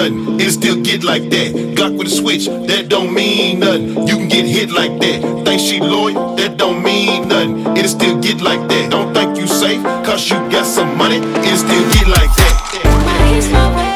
nothing. It'll still get like that. Glock with a switch, that don't mean nothing. You can get hit like that. Think she loyal, that don't mean nothing. It'll still get like that. Don't think you safe, cause you got some money. It'll still get like that. Why is my way?